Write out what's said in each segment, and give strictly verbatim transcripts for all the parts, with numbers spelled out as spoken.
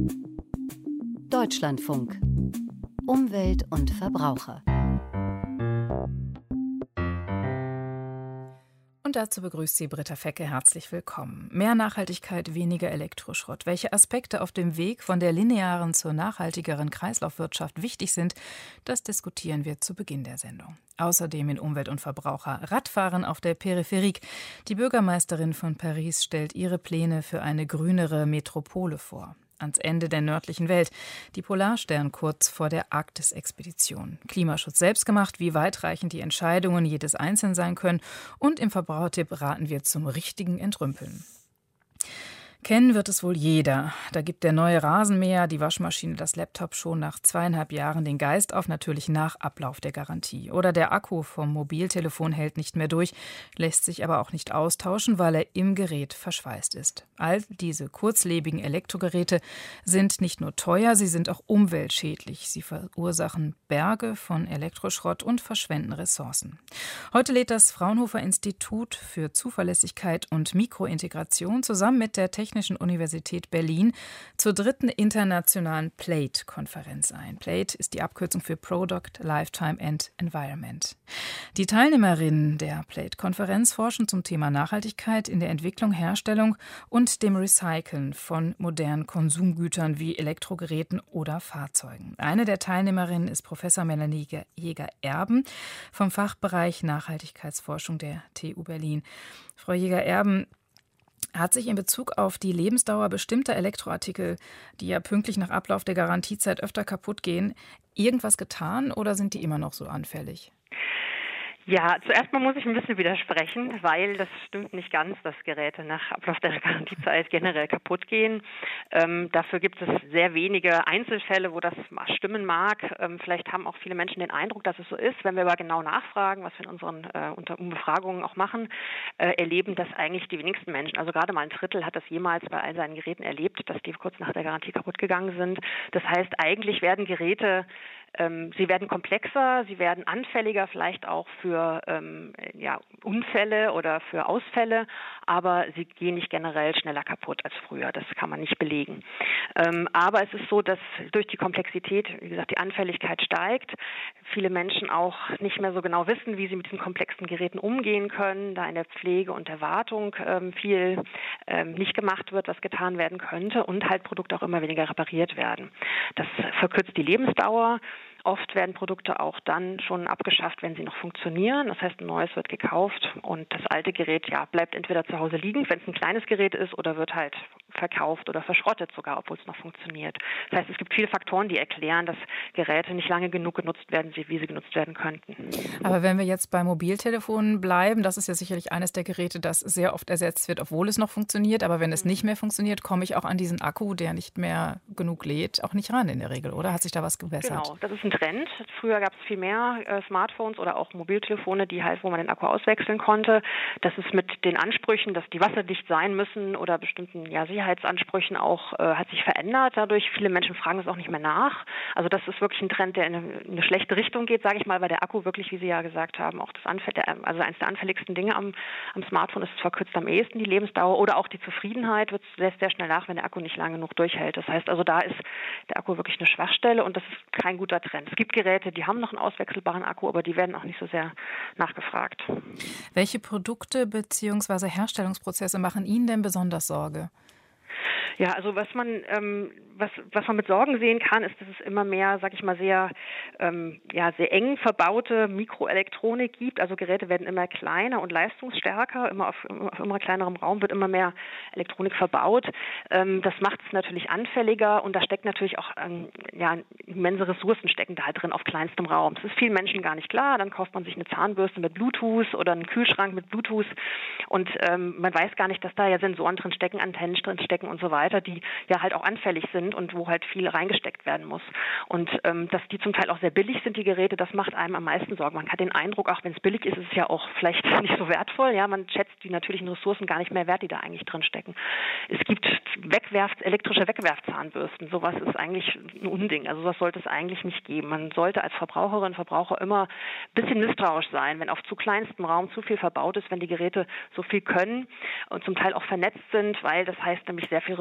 Deutschlandfunk. Umwelt und Verbraucher. Und dazu begrüßt sie Britta Fecke. Herzlich willkommen. Mehr Nachhaltigkeit, weniger Elektroschrott. Welche Aspekte auf dem Weg von der linearen zur nachhaltigeren Kreislaufwirtschaft wichtig sind, das diskutieren wir zu Beginn der Sendung. Außerdem in Umwelt und Verbraucher Radfahren auf der Peripherie. Die Bürgermeisterin von Paris stellt ihre Pläne für eine grünere Metropole vor. Ans Ende der nördlichen Welt. Die Polarstern kurz vor der Arktis-Expedition. Klimaschutz selbstgemacht, wie weitreichend die Entscheidungen jedes Einzelnen sein können. Und im Verbrauchertipp raten wir zum richtigen Entrümpeln. Kennen wird es wohl jeder. Da gibt der neue Rasenmäher, die Waschmaschine, das Laptop schon nach zweieinhalb Jahren den Geist auf, natürlich nach Ablauf der Garantie. Oder der Akku vom Mobiltelefon hält nicht mehr durch, lässt sich aber auch nicht austauschen, weil er im Gerät verschweißt ist. All diese kurzlebigen Elektrogeräte sind nicht nur teuer, sie sind auch umweltschädlich. Sie verursachen Berge von Elektroschrott und verschwenden Ressourcen. Heute lädt das Fraunhofer Institut für Zuverlässigkeit und Mikrointegration zusammen mit der Technik Technischen Universität Berlin zur dritten internationalen PLATE-Konferenz ein. PLATE ist die Abkürzung für Product, Lifetime and Environment. Die Teilnehmerinnen der PLATE-Konferenz forschen zum Thema Nachhaltigkeit in der Entwicklung, Herstellung und dem Recyceln von modernen Konsumgütern wie Elektrogeräten oder Fahrzeugen. Eine der Teilnehmerinnen ist Professor Melanie Jäger-Erben vom Fachbereich Nachhaltigkeitsforschung der T U Berlin. Frau Jäger-Erben, hat sich in Bezug auf die Lebensdauer bestimmter Elektroartikel, die ja pünktlich nach Ablauf der Garantiezeit öfter kaputt gehen, irgendwas getan oder sind die immer noch so anfällig? Ja, zuerst mal muss ich ein bisschen widersprechen, weil das stimmt nicht ganz, dass Geräte nach Ablauf der Garantiezeit generell kaputt gehen. Ähm, dafür gibt es sehr wenige Einzelfälle, wo das stimmen mag. Ähm, vielleicht haben auch viele Menschen den Eindruck, dass es so ist. Wenn wir aber genau nachfragen, was wir in unseren äh, unter Befragungen auch machen, äh, erleben das eigentlich die wenigsten Menschen. Also gerade mal ein Drittel hat das jemals bei all seinen Geräten erlebt, dass die kurz nach der Garantie kaputt gegangen sind. Das heißt, eigentlich werden Geräte Ähm, sie werden komplexer, sie werden anfälliger vielleicht auch für ähm, ja, Unfälle oder für Ausfälle, aber sie gehen nicht generell schneller kaputt als früher. Das kann man nicht belegen. Ähm, aber es ist so, dass durch die Komplexität, wie gesagt, die Anfälligkeit steigt. Viele Menschen auch nicht mehr so genau wissen, wie sie mit diesen komplexen Geräten umgehen können, da in der Pflege und der Wartung ähm, viel ähm, nicht gemacht wird, was getan werden könnte und halt Produkte auch immer weniger repariert werden. Das verkürzt die Lebensdauer. Oft werden Produkte auch dann schon abgeschafft, wenn sie noch funktionieren. Das heißt, ein neues wird gekauft und das alte Gerät ja bleibt entweder zu Hause liegen, wenn es ein kleines Gerät ist, oder wird halt verkauft oder verschrottet sogar, obwohl es noch funktioniert. Das heißt, es gibt viele Faktoren, die erklären, dass Geräte nicht lange genug genutzt werden, wie sie genutzt werden könnten. Aber wenn wir jetzt bei Mobiltelefonen bleiben, das ist ja sicherlich eines der Geräte, das sehr oft ersetzt wird, obwohl es noch funktioniert. Aber wenn es nicht mehr funktioniert, komme ich auch an diesen Akku, der nicht mehr genug lädt, auch nicht ran in der Regel, oder? Hat sich da was gebessert? Genau, das ist ein Trend. Früher gab es viel mehr äh, Smartphones oder auch Mobiltelefone, die halt, wo man den Akku auswechseln konnte. Das ist mit den Ansprüchen, dass die wasserdicht sein müssen oder bestimmten ja, Sicherheitsansprüchen auch, äh, hat sich verändert. Dadurch, viele Menschen fragen das auch nicht mehr nach. Also das ist wirklich ein Trend, der in eine, in eine schlechte Richtung geht, sage ich mal, weil der Akku wirklich, wie Sie ja gesagt haben, auch das Anfäll- der, also eines der anfälligsten Dinge am, am Smartphone ist, es verkürzt am ehesten die Lebensdauer oder auch die Zufriedenheit wird sehr, sehr schnell nach, wenn der Akku nicht lange genug durchhält. Das heißt also, da ist der Akku wirklich eine Schwachstelle und das ist kein guter Trend. Es gibt Geräte, die haben noch einen auswechselbaren Akku, aber die werden auch nicht so sehr nachgefragt. Welche Produkte bzw. Herstellungsprozesse machen Ihnen denn besonders Sorge? Ja, also was man ähm, was was man mit Sorgen sehen kann, ist, dass es immer mehr, sag ich mal, sehr ähm, ja sehr eng verbaute Mikroelektronik gibt. Also Geräte werden immer kleiner und leistungsstärker. Immer auf, auf immer kleinerem Raum wird immer mehr Elektronik verbaut. Ähm, das macht es natürlich anfälliger und da steckt natürlich auch ähm, ja immense Ressourcen stecken da halt drin auf kleinstem Raum. Das ist vielen Menschen gar nicht klar. Dann kauft man sich eine Zahnbürste mit Bluetooth oder einen Kühlschrank mit Bluetooth und ähm, man weiß gar nicht, dass da ja Sensoren drin stecken, Antennen drin stecken und so weiter, die ja halt auch anfällig sind und wo halt viel reingesteckt werden muss. Und ähm, dass die zum Teil auch sehr billig sind, die Geräte, das macht einem am meisten Sorgen. Man hat den Eindruck, auch wenn es billig ist, ist es ja auch vielleicht nicht so wertvoll. Ja, man schätzt die natürlichen Ressourcen gar nicht mehr wert, die da eigentlich drin stecken. Es gibt Wegwerf, elektrische Wegwerfzahnbürsten. Sowas ist eigentlich ein Unding. Also sowas sollte es eigentlich nicht geben. Man sollte als Verbraucherin, Verbraucher immer ein bisschen misstrauisch sein, wenn auf zu kleinstem Raum zu viel verbaut ist, wenn die Geräte so viel können und zum Teil auch vernetzt sind, weil das heißt nämlich sehr viel Ressourcen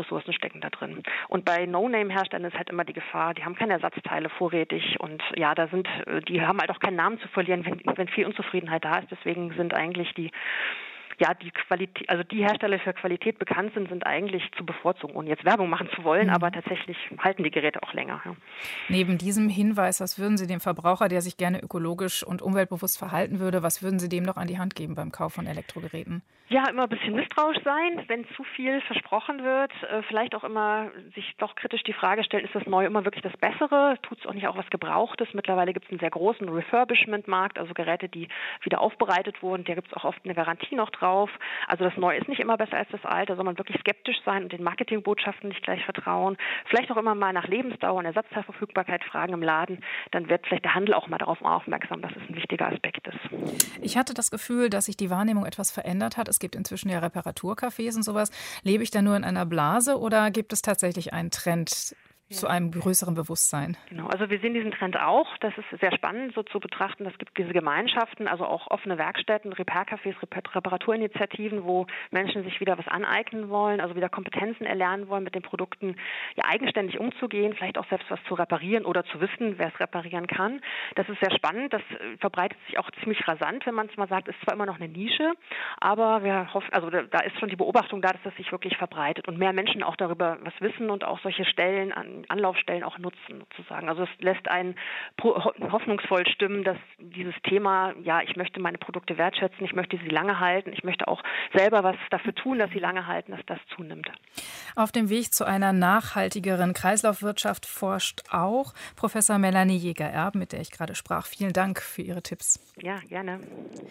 Ressourcen stecken da drin. Und bei No-Name-Herstellern ist halt immer die Gefahr, die haben keine Ersatzteile vorrätig und ja, da sind, die haben halt auch keinen Namen zu verlieren, wenn, wenn viel Unzufriedenheit da ist. Deswegen sind eigentlich die Ja, die Qualität, also die Hersteller, die für Qualität bekannt sind, sind eigentlich zu bevorzugen, ohne jetzt Werbung machen zu wollen, mhm. aber tatsächlich halten die Geräte auch länger. Ja. Neben diesem Hinweis, was würden Sie dem Verbraucher, der sich gerne ökologisch und umweltbewusst verhalten würde, was würden Sie dem noch an die Hand geben beim Kauf von Elektrogeräten? Ja, immer ein bisschen misstrauisch sein, wenn zu viel versprochen wird. Vielleicht auch immer sich doch kritisch die Frage stellen, ist das Neue immer wirklich das Bessere? Tut es auch nicht auch was Gebrauchtes? Mittlerweile gibt es einen sehr großen Refurbishment-Markt, also Geräte, die wieder aufbereitet wurden. Da gibt es auch oft eine Garantie noch drauf. Also das Neue ist nicht immer besser als das Alte, soll man wirklich skeptisch sein und den Marketingbotschaften nicht gleich vertrauen. Vielleicht auch immer mal nach Lebensdauer und Ersatzteilverfügbarkeit fragen im Laden. Dann wird vielleicht der Handel auch mal darauf aufmerksam, dass es ein wichtiger Aspekt ist. Ich hatte das Gefühl, dass sich die Wahrnehmung etwas verändert hat. Es gibt inzwischen ja Reparaturcafés und sowas. Lebe ich da nur in einer Blase oder gibt es tatsächlich einen Trend zu einem größeren Bewusstsein? Genau, also wir sehen diesen Trend auch. Das ist sehr spannend so zu betrachten. Es gibt diese Gemeinschaften, also auch offene Werkstätten, Repair-Cafés, Reparaturinitiativen, wo Menschen sich wieder was aneignen wollen, also wieder Kompetenzen erlernen wollen, mit den Produkten ja eigenständig umzugehen, vielleicht auch selbst was zu reparieren oder zu wissen, wer es reparieren kann. Das ist sehr spannend. Das verbreitet sich auch ziemlich rasant, wenn man es mal sagt, ist zwar immer noch eine Nische, aber wir hoffen, also da ist schon die Beobachtung da, dass das sich wirklich verbreitet und mehr Menschen auch darüber was wissen und auch solche Stellen an Anlaufstellen auch nutzen, sozusagen. Also es lässt einen hoffnungsvoll stimmen, dass dieses Thema, ja, ich möchte meine Produkte wertschätzen, ich möchte sie lange halten, ich möchte auch selber was dafür tun, dass sie lange halten, dass das zunimmt. Auf dem Weg zu einer nachhaltigeren Kreislaufwirtschaft forscht auch Professor Melanie Jäger-Erb, mit der ich gerade sprach. Vielen Dank für Ihre Tipps. Ja, gerne.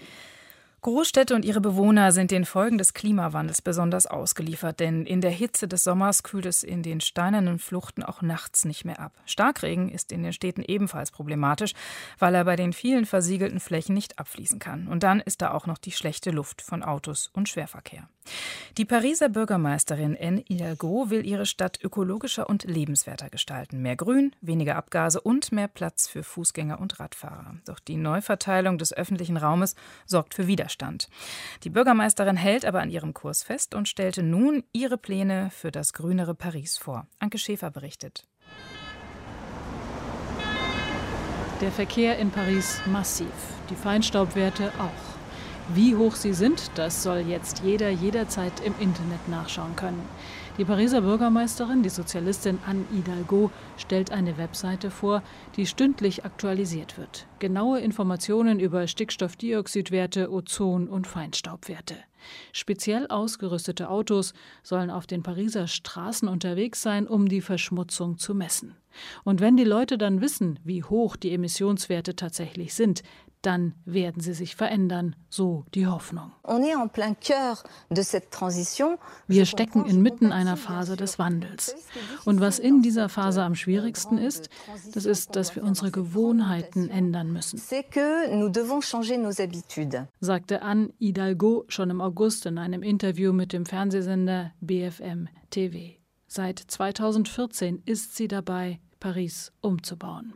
Großstädte und ihre Bewohner sind den Folgen des Klimawandels besonders ausgeliefert, denn in der Hitze des Sommers kühlt es in den steinernen Fluchten auch nachts nicht mehr ab. Starkregen ist in den Städten ebenfalls problematisch, weil er bei den vielen versiegelten Flächen nicht abfließen kann. Und dann ist da auch noch die schlechte Luft von Autos und Schwerverkehr. Die Pariser Bürgermeisterin Anne Hidalgo will ihre Stadt ökologischer und lebenswerter gestalten. Mehr Grün, weniger Abgase und mehr Platz für Fußgänger und Radfahrer. Doch die Neuverteilung des öffentlichen Raumes sorgt für Widerstand. Die Bürgermeisterin hält aber an ihrem Kurs fest und stellte nun ihre Pläne für das grünere Paris vor. Anke Schäfer berichtet. Der Verkehr in Paris massiv, die Feinstaubwerte auch. Wie hoch sie sind, das soll jetzt jeder jederzeit im Internet nachschauen können. Die Pariser Bürgermeisterin, die Sozialistin Anne Hidalgo, stellt eine Webseite vor, die stündlich aktualisiert wird. Genaue Informationen über Stickstoffdioxidwerte, Ozon- und Feinstaubwerte. Speziell ausgerüstete Autos sollen auf den Pariser Straßen unterwegs sein, um die Verschmutzung zu messen. Und wenn die Leute dann wissen, wie hoch die Emissionswerte tatsächlich sind, dann werden sie sich verändern, so die Hoffnung. Wir stecken inmitten einer Phase des Wandels. Und was in dieser Phase am schwierigsten ist, das ist, dass wir unsere Gewohnheiten ändern müssen, sagte Anne Hidalgo schon im August in einem Interview mit dem Fernsehsender B F M T V. Seit zweitausendvierzehn ist sie dabei, Paris umzubauen.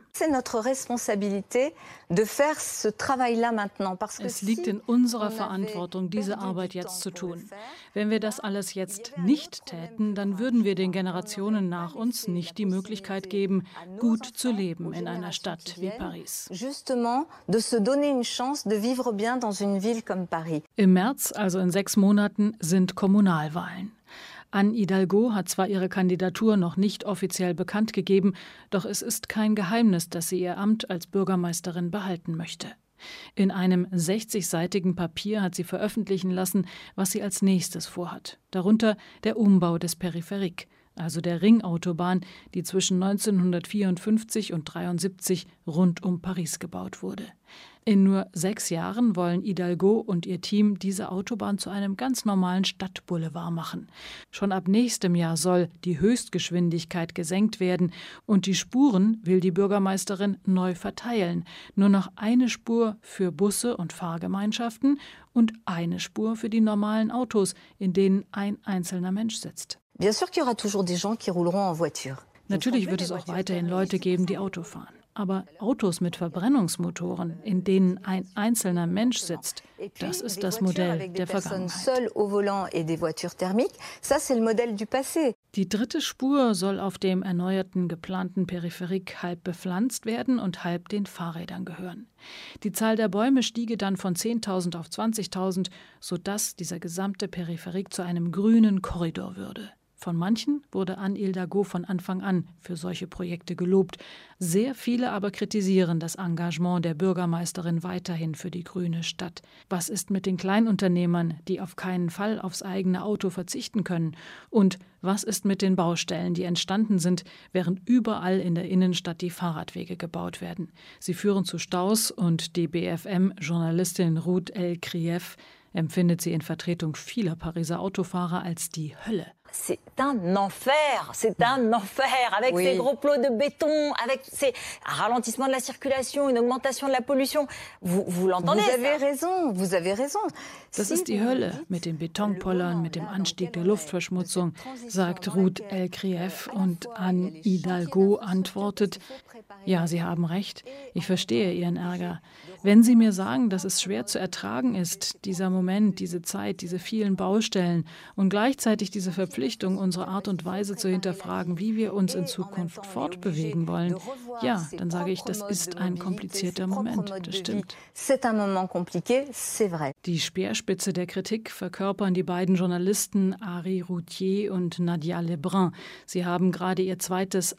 Es liegt in unserer Verantwortung, diese Arbeit jetzt zu tun. Wenn wir das alles jetzt nicht täten, dann würden wir den Generationen nach uns nicht die Möglichkeit geben, gut zu leben in einer Stadt wie Paris. Im März, also in sechs Monaten, sind Kommunalwahlen. Anne Hidalgo hat zwar ihre Kandidatur noch nicht offiziell bekannt gegeben, doch es ist kein Geheimnis, dass sie ihr Amt als Bürgermeisterin behalten möchte. In einem sechzigseitigen Papier hat sie veröffentlichen lassen, was sie als nächstes vorhat. Darunter der Umbau des Peripherik, also der Ringautobahn, die zwischen neunzehnhundertvierundfünfzig und dreiundsiebzig rund um Paris gebaut wurde. In nur sechs Jahren wollen Hidalgo und ihr Team diese Autobahn zu einem ganz normalen Stadtboulevard machen. Schon ab nächstem Jahr soll die Höchstgeschwindigkeit gesenkt werden und die Spuren will die Bürgermeisterin neu verteilen. Nur noch eine Spur für Busse und Fahrgemeinschaften und eine Spur für die normalen Autos, in denen ein einzelner Mensch sitzt. Natürlich wird es auch weiterhin Leute geben, die Auto fahren. Aber Autos mit Verbrennungsmotoren, in denen ein einzelner Mensch sitzt, das ist das Modell der Vergangenheit. Die dritte Spur soll auf dem erneuerten geplanten Peripherik halb bepflanzt werden und halb den Fahrrädern gehören. Die Zahl der Bäume stiege dann von zehntausend auf zwanzigtausend, sodass dieser gesamte Peripherik zu einem grünen Korridor würde. Von manchen wurde Anne Hidalgo von Anfang an für solche Projekte gelobt. Sehr viele aber kritisieren das Engagement der Bürgermeisterin weiterhin für die grüne Stadt. Was ist mit den Kleinunternehmern, die auf keinen Fall aufs eigene Auto verzichten können? Und was ist mit den Baustellen, die entstanden sind, während überall in der Innenstadt die Fahrradwege gebaut werden? Sie führen zu Staus und die B F M-Journalistin Ruth El-Krief empfindet sie in Vertretung vieler Pariser Autofahrer als die Hölle. C'est un enfer, c'est un enfer, avec oui. ces gros plots de béton, avec ces un ralentissement de la circulation, une augmentation de la pollution. Vous, vous l'entendez? Vous avez raison, vous avez raison. Das ist die Hölle mit den Betonpollern, mit dem Anstieg der Luftverschmutzung, sagt Ruth El-Krief, und Anne Hidalgo antwortet: Ja, Sie haben recht, ich verstehe Ihren Ärger. Wenn Sie mir sagen, dass es schwer zu ertragen ist, dieser Moment, diese Zeit, diese vielen Baustellen und gleichzeitig diese Verpflichtung, unsere Art und Weise zu hinterfragen, wie wir uns in Zukunft fortbewegen wollen, ja, dann sage ich, das ist ein komplizierter Moment, das stimmt. Die Speerspitze der Kritik verkörpern die beiden Journalisten Ari Routier und Nadia Lebrun. Sie haben gerade ihr zweites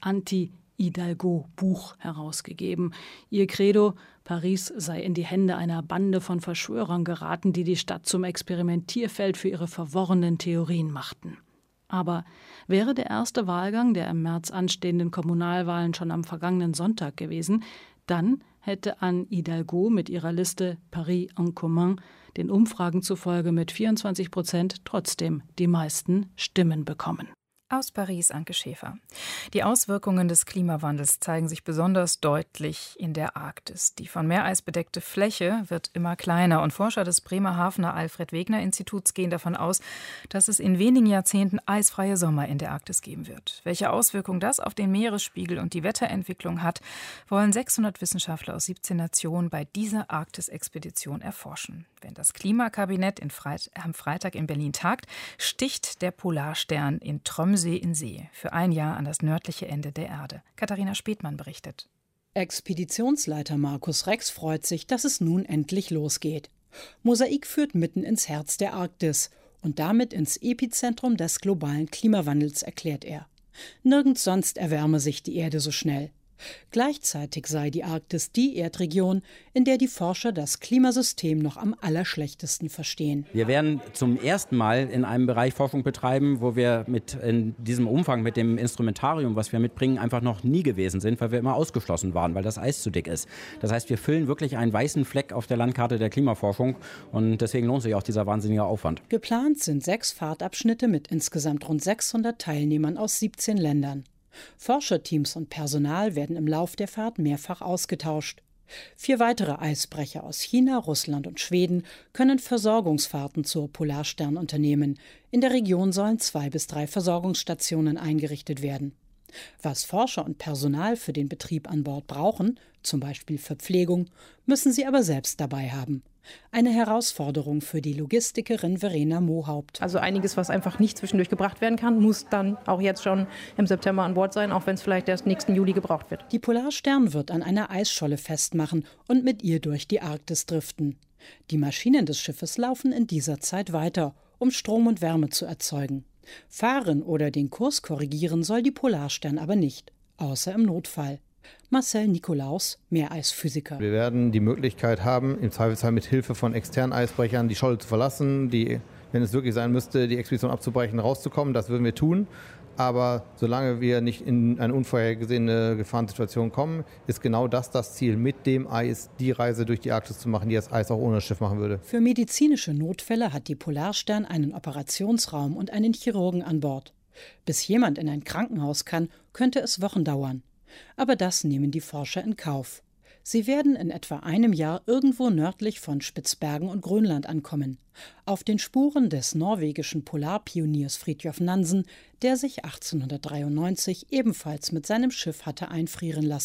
Anti-Hidalgo-Buch herausgegeben. Ihr Credo: Paris sei in die Hände einer Bande von Verschwörern geraten, die die Stadt zum Experimentierfeld für ihre verworrenen Theorien machten. Aber wäre der erste Wahlgang der im März anstehenden Kommunalwahlen schon am vergangenen Sonntag gewesen, dann hätte Anne Hidalgo mit ihrer Liste Paris en Commun den Umfragen zufolge mit vierundzwanzig Prozent trotzdem die meisten Stimmen bekommen. Aus Paris, Anke Schäfer. Die Auswirkungen des Klimawandels zeigen sich besonders deutlich in der Arktis. Die von Meereis bedeckte Fläche wird immer kleiner und Forscher des Bremerhavener Alfred-Wegener-Instituts gehen davon aus, dass es in wenigen Jahrzehnten eisfreie Sommer in der Arktis geben wird. Welche Auswirkungen das auf den Meeresspiegel und die Wetterentwicklung hat, wollen sechshundert Wissenschaftler aus siebzehn Nationen bei dieser Arktis-Expedition erforschen. Wenn das Klimakabinett in Freit- am Freitag in Berlin tagt, sticht der Polarstern in Tromsø in See für ein Jahr an das nördliche Ende der Erde. Katharina Spethmann berichtet. Expeditionsleiter Markus Rex freut sich, dass es nun endlich losgeht. Mosaik führt mitten ins Herz der Arktis und damit ins Epizentrum des globalen Klimawandels, erklärt er. Nirgends sonst erwärme sich die Erde so schnell. Gleichzeitig sei die Arktis die Erdregion, in der die Forscher das Klimasystem noch am allerschlechtesten verstehen. Wir werden zum ersten Mal in einem Bereich Forschung betreiben, wo wir mit in diesem Umfang mit dem Instrumentarium, was wir mitbringen, einfach noch nie gewesen sind, weil wir immer ausgeschlossen waren, weil das Eis zu dick ist. Das heißt, wir füllen wirklich einen weißen Fleck auf der Landkarte der Klimaforschung und deswegen lohnt sich auch dieser wahnsinnige Aufwand. Geplant sind sechs Fahrtabschnitte mit insgesamt rund sechshundert Teilnehmern aus siebzehn Ländern. Forscherteams und Personal werden im Lauf der Fahrt mehrfach ausgetauscht. Vier weitere Eisbrecher aus China, Russland und Schweden können Versorgungsfahrten zur Polarstern unternehmen. In der Region sollen zwei bis drei Versorgungsstationen eingerichtet werden. Was Forscher und Personal für den Betrieb an Bord brauchen, zum Beispiel Verpflegung, müssen sie aber selbst dabei haben. Eine Herausforderung für die Logistikerin Verena Mohaupt. Also einiges, was einfach nicht zwischendurch gebracht werden kann, muss dann auch jetzt schon im September an Bord sein, auch wenn es vielleicht erst nächsten Juli gebraucht wird. Die Polarstern wird an einer Eisscholle festmachen und mit ihr durch die Arktis driften. Die Maschinen des Schiffes laufen in dieser Zeit weiter, um Strom und Wärme zu erzeugen. Fahren oder den Kurs korrigieren soll die Polarstern aber nicht, außer im Notfall. Marcel Nikolaus, Meereisphysiker. Wir werden die Möglichkeit haben, im Zweifelsfall mit Hilfe von externen Eisbrechern die Scholle zu verlassen, die, wenn es wirklich sein müsste, die Expedition abzubrechen, rauszukommen. Das würden wir tun. Aber solange wir nicht in eine unvorhergesehene Gefahrensituation kommen, ist genau das das Ziel, mit dem Eis die Reise durch die Arktis zu machen, die das Eis auch ohne Schiff machen würde. Für medizinische Notfälle hat die Polarstern einen Operationsraum und einen Chirurgen an Bord. Bis jemand in ein Krankenhaus kann, könnte es Wochen dauern. Aber das nehmen die Forscher in Kauf. Sie werden in etwa einem Jahr irgendwo nördlich von Spitzbergen und Grönland ankommen. Auf den Spuren des norwegischen Polarpioniers Fridtjof Nansen, der sich achtzehnhundertdreiundneunzig ebenfalls mit seinem Schiff hatte einfrieren lassen.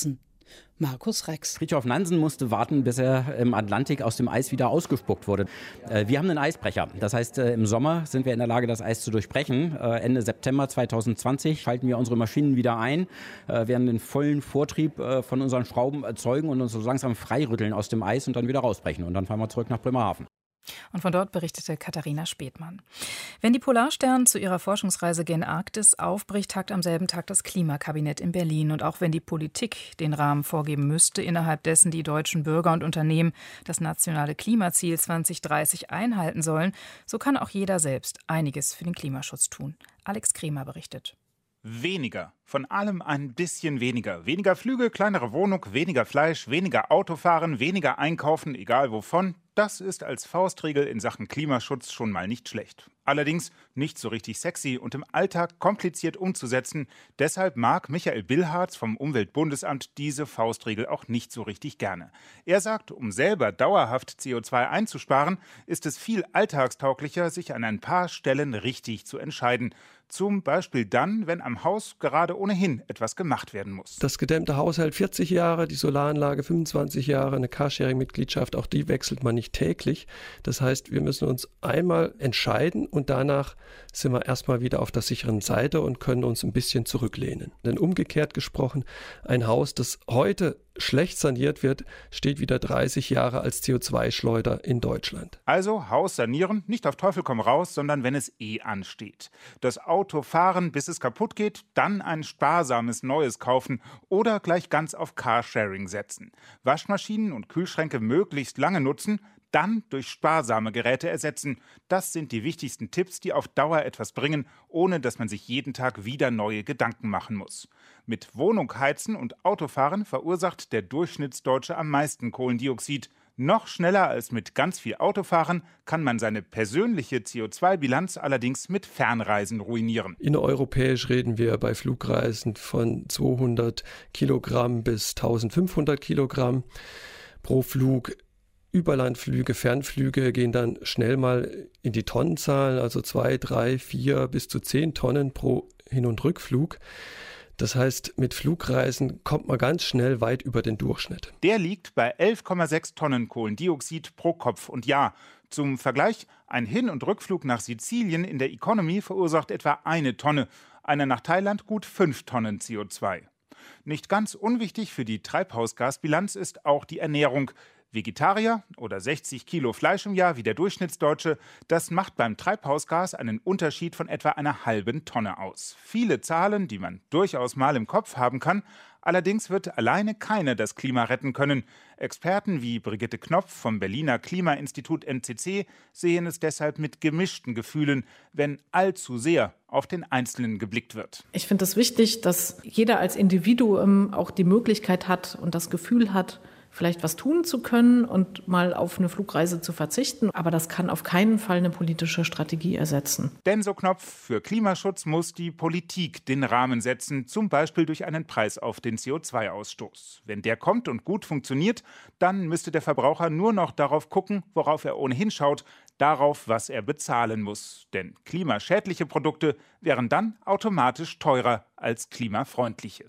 Markus Rex. Fridtjof Nansen musste warten, bis er im Atlantik aus dem Eis wieder ausgespuckt wurde. Wir haben einen Eisbrecher. Das heißt, im Sommer sind wir in der Lage, das Eis zu durchbrechen. Ende September zwanzig zwanzig schalten wir unsere Maschinen wieder ein, werden den vollen Vortrieb von unseren Schrauben erzeugen und uns so langsam freirütteln aus dem Eis und dann wieder rausbrechen. Und dann fahren wir zurück nach Bremerhaven. Und von dort berichtete Katharina Späthmann. Wenn die Polarstern zu ihrer Forschungsreise gen Arktis aufbricht, tagt am selben Tag das Klimakabinett in Berlin. Und auch wenn die Politik den Rahmen vorgeben müsste, innerhalb dessen die deutschen Bürger und Unternehmen das nationale Klimaziel zwanzig dreißig einhalten sollen, so kann auch jeder selbst einiges für den Klimaschutz tun. Alex Kremer berichtet. Weniger. Von allem ein bisschen weniger. Weniger Flüge, kleinere Wohnung, weniger Fleisch, weniger Autofahren, weniger einkaufen, egal wovon. Das ist als Faustregel in Sachen Klimaschutz schon mal nicht schlecht. Allerdings nicht so richtig sexy und im Alltag kompliziert umzusetzen. Deshalb mag Michael Billharz vom Umweltbundesamt diese Faustregel auch nicht so richtig gerne. Er sagt, um selber dauerhaft C O zwei einzusparen, ist es viel alltagstauglicher, sich an ein paar Stellen richtig zu entscheiden. Zum Beispiel dann, wenn am Haus gerade ohnehin etwas gemacht werden muss. Das gedämmte Haus hält vierzig Jahre, die Solaranlage fünfundzwanzig Jahre, eine Carsharing-Mitgliedschaft, auch die wechselt man nicht täglich. Das heißt, wir müssen uns einmal entscheiden und danach sind wir erstmal wieder auf der sicheren Seite und können uns ein bisschen zurücklehnen. Denn umgekehrt gesprochen, ein Haus, das heute schlecht saniert wird, steht wieder dreißig Jahre als C O zwei Schleuder in Deutschland. Also Haus sanieren, nicht auf Teufel komm raus, sondern wenn es eh ansteht. Das Auto fahren, bis es kaputt geht, dann ein sparsames neues kaufen oder gleich ganz auf Carsharing setzen. Waschmaschinen und Kühlschränke möglichst lange nutzen, dann durch sparsame Geräte ersetzen. Das sind die wichtigsten Tipps, die auf Dauer etwas bringen, ohne dass man sich jeden Tag wieder neue Gedanken machen muss. Mit Wohnung heizen und Autofahren verursacht der Durchschnittsdeutsche am meisten Kohlendioxid. Noch schneller als mit ganz viel Autofahren kann man seine persönliche C O zwei Bilanz allerdings mit Fernreisen ruinieren. Innereuropäisch reden wir bei Flugreisen von zweihundert Kilogramm bis eintausendfünfhundert Kilogramm pro Flug. Überlandflüge, Fernflüge gehen dann schnell mal in die Tonnenzahl, also zwei, drei, vier bis zu zehn Tonnen pro Hin- und Rückflug. Das heißt, mit Flugreisen kommt man ganz schnell weit über den Durchschnitt. Der liegt bei elf Komma sechs Tonnen Kohlendioxid pro Kopf und Jahr. Zum Vergleich, ein Hin- und Rückflug nach Sizilien in der Economy verursacht etwa eine Tonne, einer nach Thailand gut fünf Tonnen C O zwei. Nicht ganz unwichtig für die Treibhausgasbilanz ist auch die Ernährung. Vegetarier oder sechzig Kilo Fleisch im Jahr wie der Durchschnittsdeutsche, das macht beim Treibhausgas einen Unterschied von etwa einer halben Tonne aus. Viele Zahlen, die man durchaus mal im Kopf haben kann, allerdings wird alleine keiner das Klima retten können. Experten wie Brigitte Knopf vom Berliner Klimainstitut N C C sehen es deshalb mit gemischten Gefühlen, wenn allzu sehr auf den Einzelnen geblickt wird. Ich finde es wichtig, dass jeder als Individuum auch die Möglichkeit hat und das Gefühl hat, vielleicht was tun zu können und mal auf eine Flugreise zu verzichten. Aber das kann auf keinen Fall eine politische Strategie ersetzen. Denn, so Knopf, für Klimaschutz muss die Politik den Rahmen setzen, zum Beispiel durch einen Preis auf den C O zwei Ausstoß. Wenn der kommt und gut funktioniert, dann müsste der Verbraucher nur noch darauf gucken, worauf er ohnehin schaut, darauf, was er bezahlen muss. Denn klimaschädliche Produkte wären dann automatisch teurer als klimafreundliche.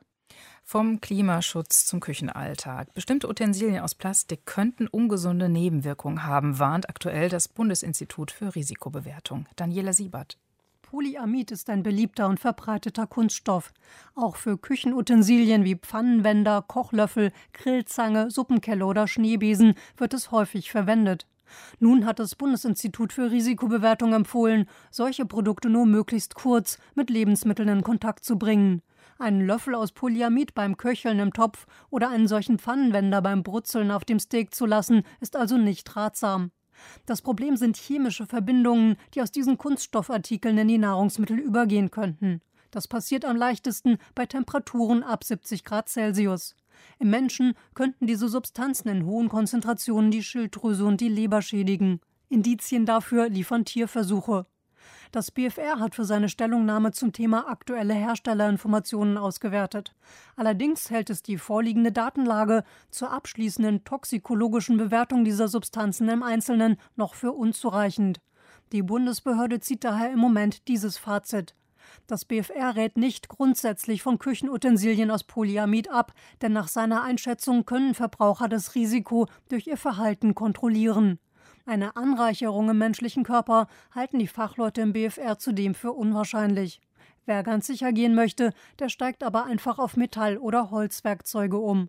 Vom Klimaschutz zum Küchenalltag. Bestimmte Utensilien aus Plastik könnten ungesunde Nebenwirkungen haben, warnt aktuell das Bundesinstitut für Risikobewertung. Daniela Siebert. Polyamid ist ein beliebter und verbreiteter Kunststoff. Auch für Küchenutensilien wie Pfannenwender, Kochlöffel, Grillzange, Suppenkelle oder Schneebesen wird es häufig verwendet. Nun hat das Bundesinstitut für Risikobewertung empfohlen, solche Produkte nur möglichst kurz mit Lebensmitteln in Kontakt zu bringen. Einen Löffel aus Polyamid beim Köcheln im Topf oder einen solchen Pfannenwender beim Brutzeln auf dem Steak zu lassen, ist also nicht ratsam. Das Problem sind chemische Verbindungen, die aus diesen Kunststoffartikeln in die Nahrungsmittel übergehen könnten. Das passiert am leichtesten bei Temperaturen ab siebzig Grad Celsius. Im Menschen könnten diese Substanzen in hohen Konzentrationen die Schilddrüse und die Leber schädigen. Indizien dafür liefern Tierversuche. Das B F R hat für seine Stellungnahme zum Thema aktuelle Herstellerinformationen ausgewertet. Allerdings hält es die vorliegende Datenlage zur abschließenden toxikologischen Bewertung dieser Substanzen im Einzelnen noch für unzureichend. Die Bundesbehörde zieht daher im Moment dieses Fazit. Das B F R rät nicht grundsätzlich von Küchenutensilien aus Polyamid ab, denn nach seiner Einschätzung können Verbraucher das Risiko durch ihr Verhalten kontrollieren. Eine Anreicherung im menschlichen Körper halten die Fachleute im B F R zudem für unwahrscheinlich. Wer ganz sicher gehen möchte, der steigt aber einfach auf Metall- oder Holzwerkzeuge um.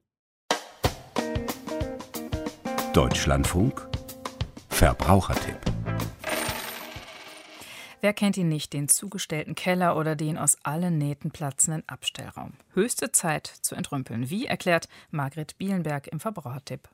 Deutschlandfunk Verbrauchertipp. Wer kennt ihn nicht, den zugestellten Keller oder den aus allen Nähten platzenden Abstellraum? Höchste Zeit zu entrümpeln. Wie erklärt Margret Bielenberg im Verbrauchertipp?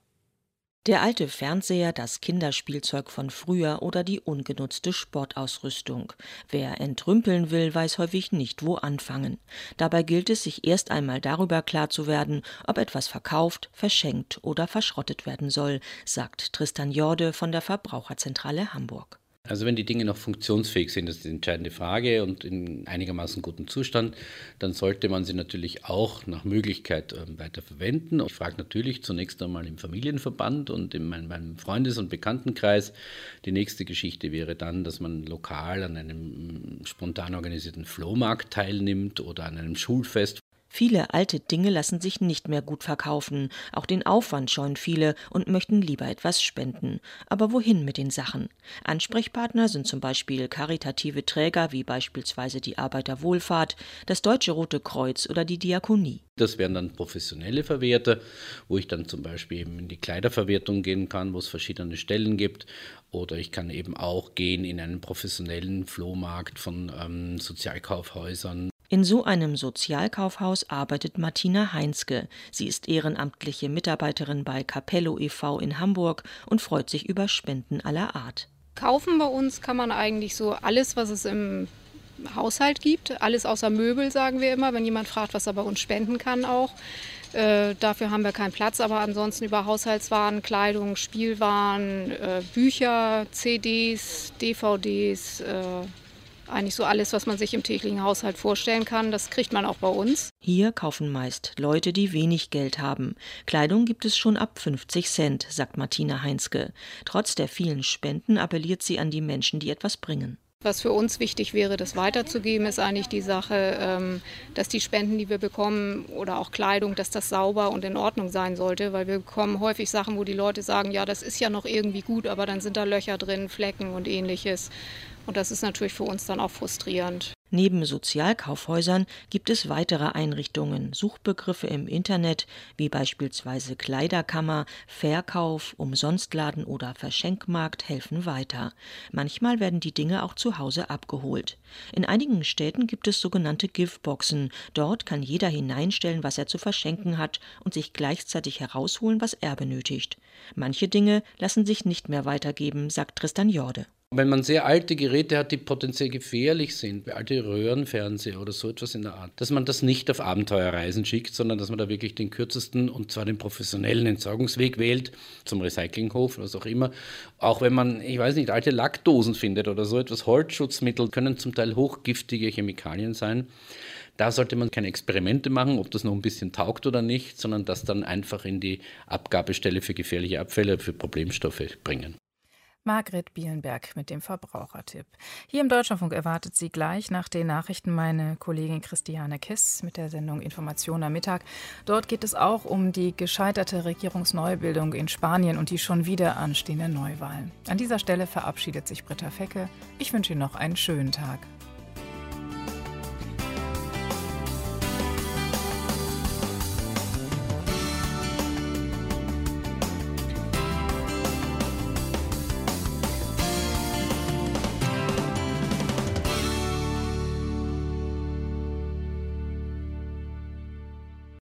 Der alte Fernseher, das Kinderspielzeug von früher oder die ungenutzte Sportausrüstung. Wer entrümpeln will, weiß häufig nicht, wo anfangen. Dabei gilt es, sich erst einmal darüber klar zu werden, ob etwas verkauft, verschenkt oder verschrottet werden soll, sagt Tristan Jorde von der Verbraucherzentrale Hamburg. Also wenn die Dinge noch funktionsfähig sind, das ist die entscheidende Frage, und in einigermaßen gutem Zustand, dann sollte man sie natürlich auch nach Möglichkeit äh, weiter verwenden. Ich frage natürlich zunächst einmal im Familienverband und in meinem, meinem Freundes- und Bekanntenkreis. Die nächste Geschichte wäre dann, dass man lokal an einem spontan organisierten Flohmarkt teilnimmt oder an einem Schulfest. Viele alte Dinge lassen sich nicht mehr gut verkaufen. Auch den Aufwand scheuen viele und möchten lieber etwas spenden. Aber wohin mit den Sachen? Ansprechpartner sind zum Beispiel karitative Träger wie beispielsweise die Arbeiterwohlfahrt, das Deutsche Rote Kreuz oder die Diakonie. Das wären dann professionelle Verwerter, wo ich dann zum Beispiel eben in die Kleiderverwertung gehen kann, wo es verschiedene Stellen gibt. Oder ich kann eben auch gehen in einen professionellen Flohmarkt von ähm, Sozialkaufhäusern. In so einem Sozialkaufhaus arbeitet Martina Heinzke. Sie ist ehrenamtliche Mitarbeiterin bei Capello e V in Hamburg und freut sich über Spenden aller Art. Kaufen bei uns kann man eigentlich so alles, was es im Haushalt gibt. Alles außer Möbel, sagen wir immer, wenn jemand fragt, was er bei uns spenden kann auch. Äh, dafür haben wir keinen Platz, aber ansonsten über Haushaltswaren, Kleidung, Spielwaren, äh, Bücher, C Ds, D V Ds, äh, eigentlich so alles, was man sich im täglichen Haushalt vorstellen kann, das kriegt man auch bei uns. Hier kaufen meist Leute, die wenig Geld haben. Kleidung gibt es schon ab fünfzig Cent, sagt Martina Heinzke. Trotz der vielen Spenden appelliert sie an die Menschen, die etwas bringen. Was für uns wichtig wäre, das weiterzugeben, ist eigentlich die Sache, dass die Spenden, die wir bekommen oder auch Kleidung, dass das sauber und in Ordnung sein sollte, weil wir bekommen häufig Sachen, wo die Leute sagen, ja, das ist ja noch irgendwie gut, aber dann sind da Löcher drin, Flecken und ähnliches. Und das ist natürlich für uns dann auch frustrierend. Neben Sozialkaufhäusern gibt es weitere Einrichtungen. Suchbegriffe im Internet wie beispielsweise Kleiderkammer, Verkauf, Umsonstladen oder Verschenkmarkt helfen weiter. Manchmal werden die Dinge auch zu Hause abgeholt. In einigen Städten gibt es sogenannte Giftboxen. Dort kann jeder hineinstellen, was er zu verschenken hat und sich gleichzeitig herausholen, was er benötigt. Manche Dinge lassen sich nicht mehr weitergeben, sagt Tristan Jorde. Wenn man sehr alte Geräte hat, die potenziell gefährlich sind, alte Röhrenfernseher oder so etwas in der Art, dass man das nicht auf Abenteuerreisen schickt, sondern dass man da wirklich den kürzesten und zwar den professionellen Entsorgungsweg wählt, zum Recyclinghof, was auch immer. Auch wenn man, ich weiß nicht, alte Lackdosen findet oder so etwas, Holzschutzmittel können zum Teil hochgiftige Chemikalien sein. Da sollte man keine Experimente machen, ob das noch ein bisschen taugt oder nicht, sondern das dann einfach in die Abgabestelle für gefährliche Abfälle, für Problemstoffe bringen. Margret Bielenberg mit dem Verbrauchertipp. Hier im Deutschlandfunk erwartet Sie gleich nach den Nachrichten meine Kollegin Christiane Kiss mit der Sendung Information am Mittag. Dort geht es auch um die gescheiterte Regierungsneubildung in Spanien und die schon wieder anstehenden Neuwahlen. An dieser Stelle verabschiedet sich Britta Fecke. Ich wünsche Ihnen noch einen schönen Tag.